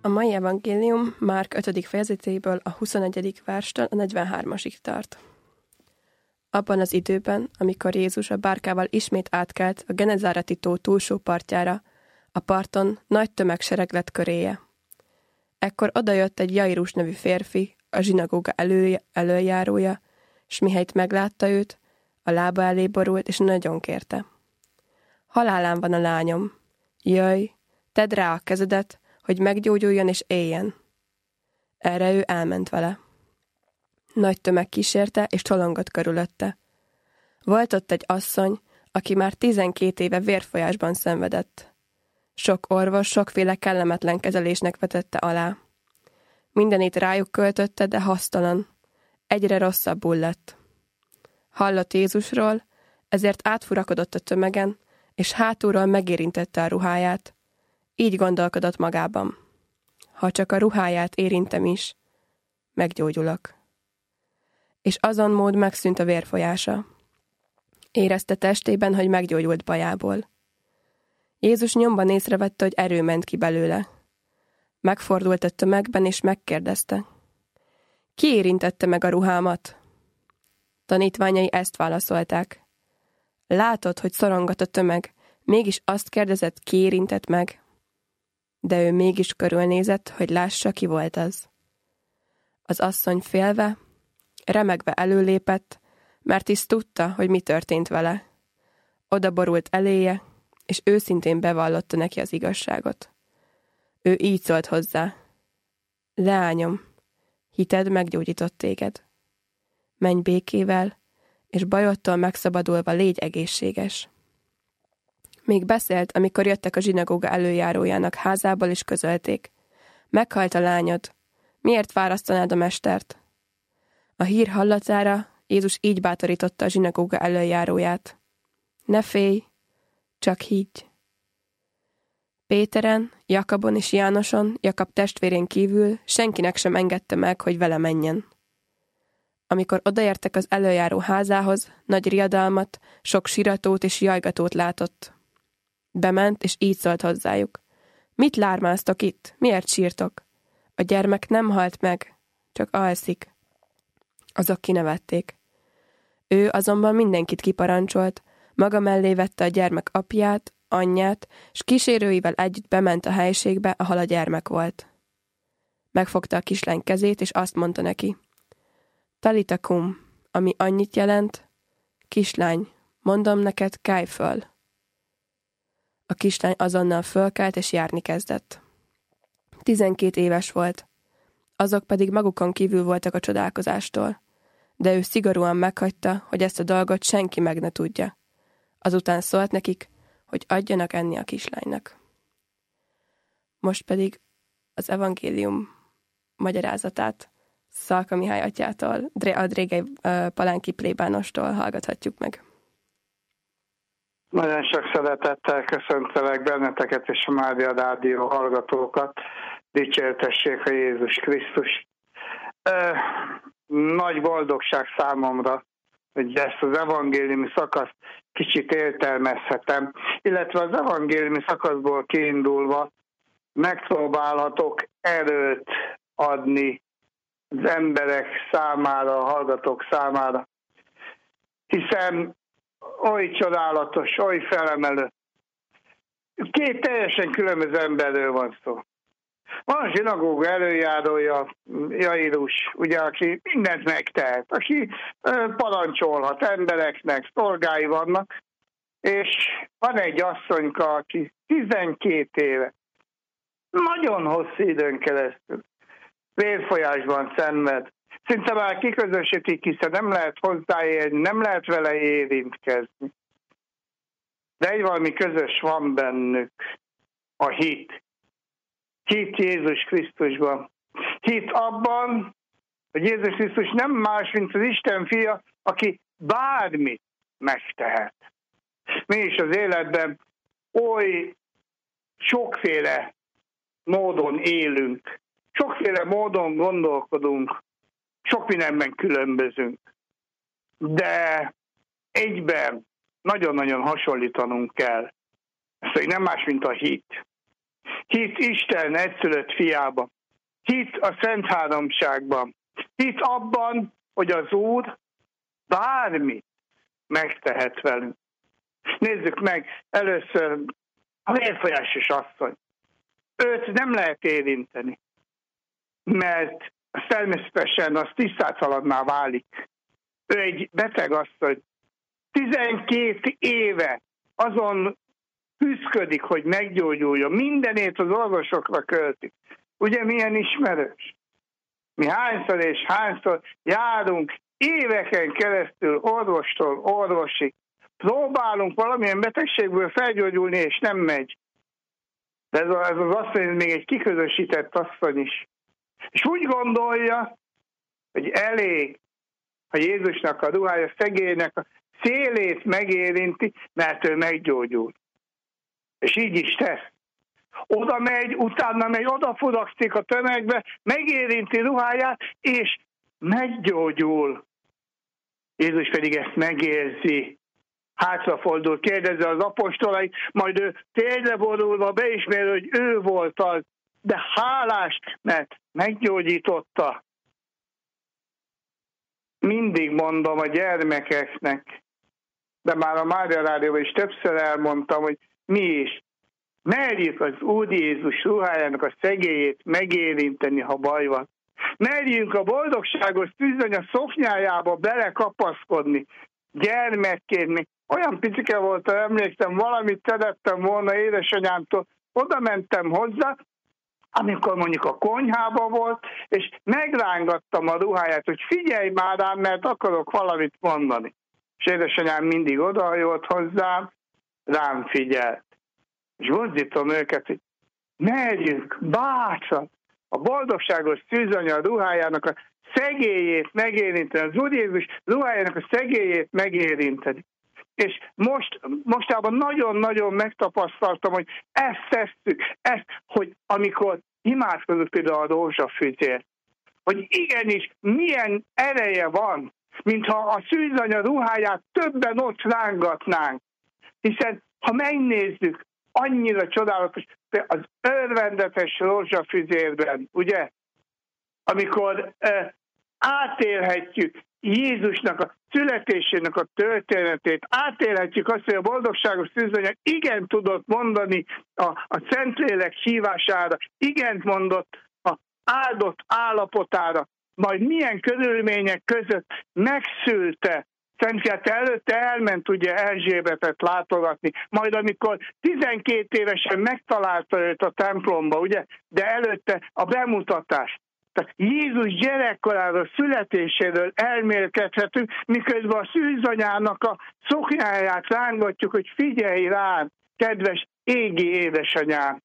A mai evangélium Márk 5. fejezetéből a 21. verstől a 43-asig tart. Abban az időben, amikor Jézus a bárkával ismét átkelt a Genezáreti tó túlsó partjára, a parton nagy tömegsereg lett köréje. Ekkor odajött egy Jairus nevű férfi, a zsinagóga elöljárója, s mihelyt meglátta őt, a lába elé borult, és nagyon kérte. Halálán van a lányom. Jöjj, tedd rá a kezedet, hogy meggyógyuljon és éljen. Erre ő elment vele. Nagy tömeg kísérte, és tolongott körülötte. Volt ott egy asszony, aki már 12 éve vérfolyásban szenvedett. Sok orvos sokféle kellemetlen kezelésnek vetette alá. Mindenét rájuk költötte, de hasztalan. Egyre rosszabbul lett. Hallott Jézusról, ezért átfurakodott a tömegen, és hátulról megérintette a ruháját. Így gondolkodott magában. Ha csak a ruháját érintem is, meggyógyulok. És azon mód megszűnt a vérfolyása. Érezte testében, hogy meggyógyult bajából. Jézus nyomban észrevette, hogy erő ment ki belőle. Megfordult a tömegben, és megkérdezte. Ki érintette meg a ruhámat? Tanítványai ezt válaszolták. Látod, hogy szorongat a tömeg, mégis azt kérdezett, ki érintett meg? De ő mégis körülnézett, hogy lássa, ki volt az. Az asszony félve, remegve előlépett, mert is tudta, hogy mi történt vele. Oda borult eléje, és őszintén bevallotta neki az igazságot. Ő így szólt hozzá. Leányom, hited meggyógyított téged. Menj békével, és bajodtól megszabadulva légy egészséges. Még beszélt, amikor jöttek a zsinagóga előjárójának házából, és közölték. Meghalt a lányod. Miért fárasztanád a mestert? A hír hallatára Jézus így bátorította a zsinagóga előjáróját. Ne félj, csak higgy. Péteren, Jakabon és Jánoson, Jakab testvérén kívül senkinek sem engedte meg, hogy vele menjen. Amikor odaértek az előjáró házához, nagy riadalmat, sok siratót és jajgatót látott. Bement, és így szólt hozzájuk. Mit lármáztok itt? Miért sírtok? A gyermek nem halt meg, csak alszik. Azok kinevették. Ő azonban mindenkit kiparancsolt, maga mellé vette a gyermek apját, anyját, s kísérőivel együtt bement a helységbe, ahol a gyermek volt. Megfogta a kislány kezét, és azt mondta neki. Talita kum, ami annyit jelent, kislány, mondom neked, kelj föl. A kislány azonnal fölkelt, és járni kezdett. 12 éves volt, azok pedig magukon kívül voltak a csodálkozástól, de ő szigorúan meghagyta, hogy ezt a dolgot senki meg ne tudja. Azután szólt nekik, hogy adjanak enni a kislánynak. Most pedig az evangélium magyarázatát Szalka Mihály atyától, a Drégely Palánki plébánostól hallgathatjuk meg. Nagyon sok szeretettel köszöntelek benneteket és a Mária Rádió hallgatókat. Dicsértessék a Jézus Krisztus. Nagy boldogság számomra, hogy ezt az evangéliumi szakaszt kicsit értelmezhetem, illetve az evangéliumi szakaszból kiindulva megpróbálhatok erőt adni az emberek számára, a hallgatók számára. Hiszen oly csodálatos, oly felemelő. Két teljesen különböző emberről van szó. Van a zsinagóga előjárója, Jairus, ugye, aki mindent megtehet, aki parancsolhat embereknek, szolgái vannak, és van egy asszonyka, aki 12 éve, nagyon hosszú időn keresztül vérfolyásban szenved. Szinte már kiközösítik, hiszen nem lehet hozzáérni, nem lehet vele érintkezni. De egy valami közös van bennük, a hit. Hit Jézus Krisztusban. Hit abban, hogy Jézus Krisztus nem más, mint az Isten fia, aki bármit megtehet. Mi is az életben oly sokféle módon élünk, sokféle módon gondolkodunk, sok mindenben különbözünk. De egyben nagyon-nagyon hasonlítanunk kell. Ez nem más, mint a hit. Hit Isten egyszülött fiában. Hit a Szent Háromságban. Hit abban, hogy az Úr bármit megtehet velünk. Nézzük meg először a vérfolyásos asszony. Őt nem lehet érinteni, mert természetesen az tisztátalanná válik. Ő egy beteg asszony. 12 éve azon küszködik, hogy meggyógyuljon. Mindenét az orvosokra költik. Ugye milyen ismerős? Mi hányszor és hányszor járunk éveken keresztül orvostól orvosig. Próbálunk valamilyen betegségből felgyógyulni, és nem megy. De ez az asszony még egy kiközösített asszony is. És úgy gondolja, hogy elég, ha Jézusnak a ruhája szegélynek a szélét megérinti, mert ő meggyógyul. És így is tesz. Oda megy, utána megy, odafudakszik a tömegbe, megérinti ruháját, és meggyógyul. Jézus pedig ezt megérzi. Hátrafordul, kérdezze az apostolait, majd ő térdeborulva beismeri, hogy ő volt az, de hálás, mert meggyógyította. Mindig mondom a gyermekeknek, de már a Mária Rádióban is többször elmondtam, hogy mi is merjük az Úr Jézus ruhájának a szegélyét megérinteni, ha baj van. Merjünk a boldogságos tűzanya szoknyájába belekapaszkodni. Gyermekként még olyan picike volt, emlékszem, valamit szerettem volna édesanyámtól, oda mentem hozzá, amikor mondjuk a konyhában volt, és megrángattam a ruháját, hogy figyelj már rám, mert akarok valamit mondani. És édesanyám mindig odahajolt hozzám, rám figyelt. És vonzítom őket, hogy merjünk bátran a boldogságos szűzanya ruhájának a szegélyét megérinteni, az Úr Jézus ruhájának a szegélyét megérinteni. És mostában nagyon-nagyon megtapasztaltam, hogy ezt tesszük, hogy amikor imádkozunk például a rózsafüzért, hogy igenis milyen ereje van, mintha a szűzanya ruháját többen ott rángatnánk. Hiszen ha megnézzük, annyira csodálatos, az örvendetes rózsafüzérben, ugye, amikor átélhetjük Jézusnak a születésének a történetét, átélhetjük azt, hogy a boldogságos szűzanya igen tudott mondani a Szentlélek hívására, igent mondott az áldott állapotára, majd milyen körülmények között megszülte. Szentfiát előtte elment ugye Erzsébetet látogatni, majd amikor 12 évesen megtalálta őt a templomba, ugye, de előtte a bemutatás. Tehát Jézus gyerekkoráról, születéséről elmélkedhetünk, miközben a szűzanyának a szoknyáját rángatjuk, hogy figyelj rám, kedves égi édesanyám.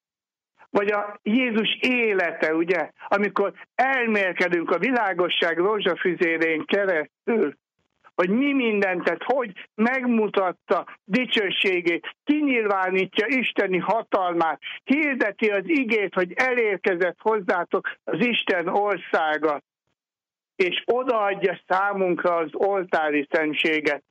Vagy a Jézus élete, ugye, amikor elmélkedünk a világosság rózsafüzérén keresztül, hogy mi mindent tett, hogy megmutatta dicsőségét, kinyilvánítja isteni hatalmát, hirdeti az igét, hogy elérkezett hozzátok az Isten országa, és odaadja számunkra az oltári szentséget.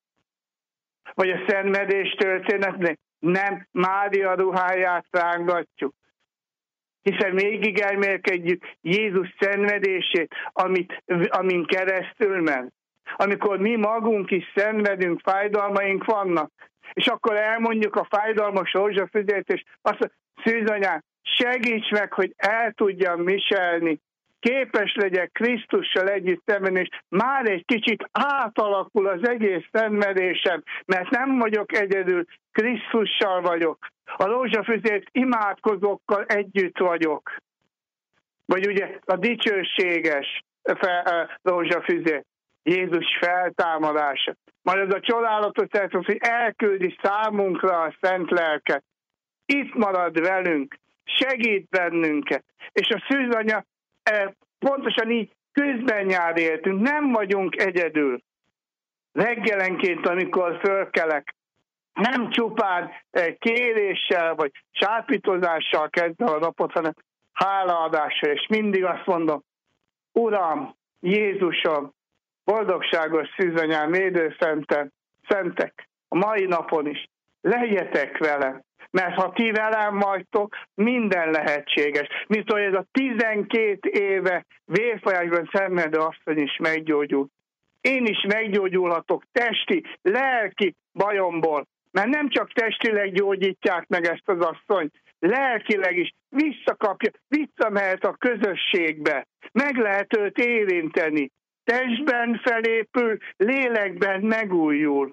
Vagy a szenvedés történetnek nem Mária ruháját rángatjuk, hiszen végig elmélkedjük Jézus szenvedését, amin keresztül ment. Amikor mi magunk is szenvedünk, fájdalmaink vannak, és akkor elmondjuk a fájdalmas rózsafüzért, és azt mondja, szűzanyám, segíts meg, hogy el tudjam viselni, képes legyek Krisztussal együtt szenvedni, és már egy kicsit átalakul az egész szenvedésem, mert nem vagyok egyedül, Krisztussal vagyok. A rózsafüzért imádkozókkal együtt vagyok. Vagy ugye a dicsőséges rózsafüzér. Jézus feltámadása. Majd ez a csodálatos szerint, hogy elküldi számunkra a szent lelket. Itt marad velünk, segít bennünket. És a szűzanya pontosan így közben jár éltünk, nem vagyunk egyedül. Reggelenként, amikor fölkelek, nem csupán kéréssel vagy sápítozással kezdem a napot, hanem hálaadással, és mindig azt mondom, Uram, Jézusom, boldogságos szűzanyám, védőszentem, szentek, a mai napon is, legyetek velem, Mert ha ti velem vagytok, minden lehetséges. Mint hogy ez a 12 éve vérfolyásban szenvedő asszony is meggyógyult. Én is meggyógyulhatok testi, lelki bajomból. Mert nem csak testileg gyógyítják meg ezt az asszonyt, lelkileg is visszakapja, visszamehet a közösségbe. Meg lehet őt érinteni. Testben felépül, lélekben megújul.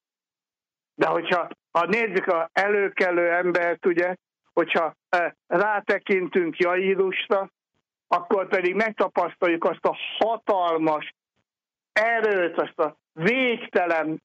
De hogyha nézzük az előkelő embert, ugye, hogyha rátekintünk Jairusra, akkor pedig megtapasztaljuk azt a hatalmas erőt, azt a végtelen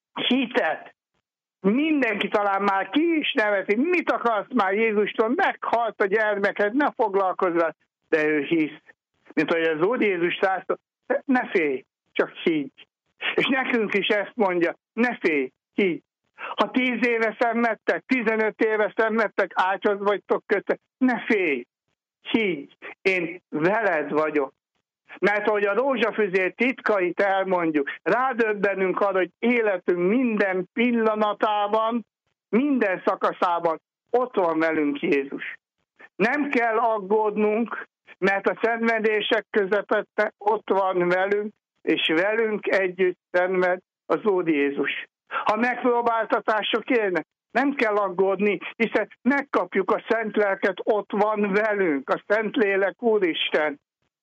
hitet. Mindenki talán már ki is neveti, mit akarsz már Jézustól, meghalt a gyermeked, ne foglalkozz vele, de ő hisz. Mint ahogy az Úr Jézus százta, ne félj, csak higgy. És nekünk is ezt mondja, ne félj, higgy. Ha 10 éve szenvedtek, 15 éve szenvedtek, ágyhoz vagytok kötve, ne félj, higgy, én veled vagyok. Mert ahogy a rózsafüzér titkait elmondjuk, rádöbbenünk arra, hogy életünk minden pillanatában, minden szakaszában ott van velünk Jézus. Nem kell aggódnunk, mert a szenvedések közepette ott van velünk, és velünk együtt szenved az Úr Jézus. Ha megpróbáltatások érnek, nem kell aggódni, hiszen megkapjuk a Szent Lelket, ott van velünk, a Szentlélek Úristen.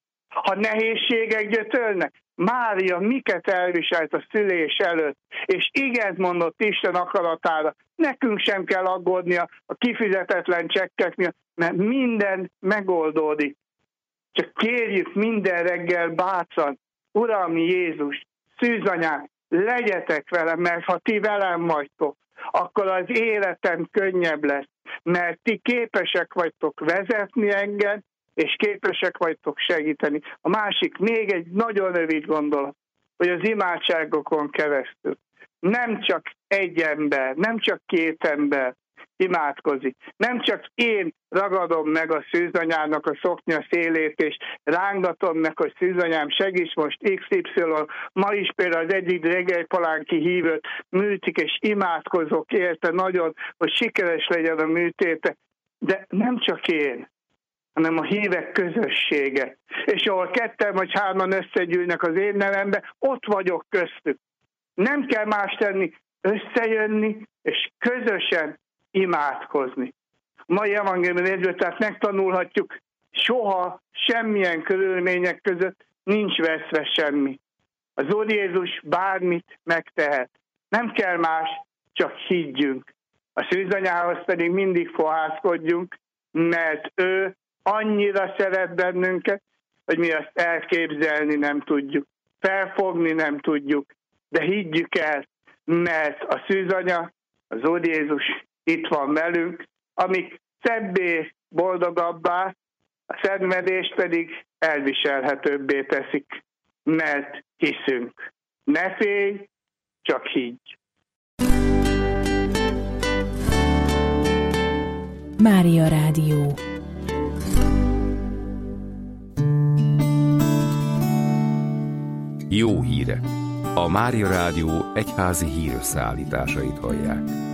Ha nehézségek gyötörnek, Mária miket elviselt a szülés előtt, és igent mondott Isten akaratára. Nekünk sem kell aggódni a kifizetetlen csekkek miatt, mert minden megoldódik. Csak kérjük minden reggel bátran, Uram Jézus, szűzanyám, legyetek velem, mert ha ti velem vagytok, akkor az életem könnyebb lesz, mert ti képesek vagytok vezetni engem, és képesek vagytok segíteni. A másik, még egy nagyon rövid gondolat, hogy az imádságokon keresztül nem csak egy ember, nem csak 2 ember imádkozik. Nem csak én ragadom meg a szűzanyának a szoknya szélét, és rángatom meg, hogy szűzanyám, segíts most XY. Ma is például az egyik Reggelpalánki hívőt műtik, és imádkozok érte nagyon, hogy sikeres legyen a műtéte. De nem csak én, hanem a hívek közössége. És ahol 2 vagy 3 összegyűlnek az én nevembe, ott vagyok köztük. Nem kell más tenni, összejönni, és közösen imádkozni. A mai evangéliumból tehát megtanulhatjuk, soha semmilyen körülmények között nincs veszve semmi. Az Úr Jézus bármit megtehet. Nem kell más, csak higgyünk. A szűzanyához pedig mindig fohászkodjunk, mert ő annyira szeret bennünket, hogy mi azt elképzelni nem tudjuk, felfogni nem tudjuk, de higgyük el, mert a szűzanya, az Úr Jézus itt van velünk, amik szebbé, boldogabbá, a szenvedést pedig elviselhetőbbé teszik, mert hiszünk. Ne félj, csak higgy. Mária Rádió. Jó hírek! A Mária Rádió egyházi hírösszeállításait hallják.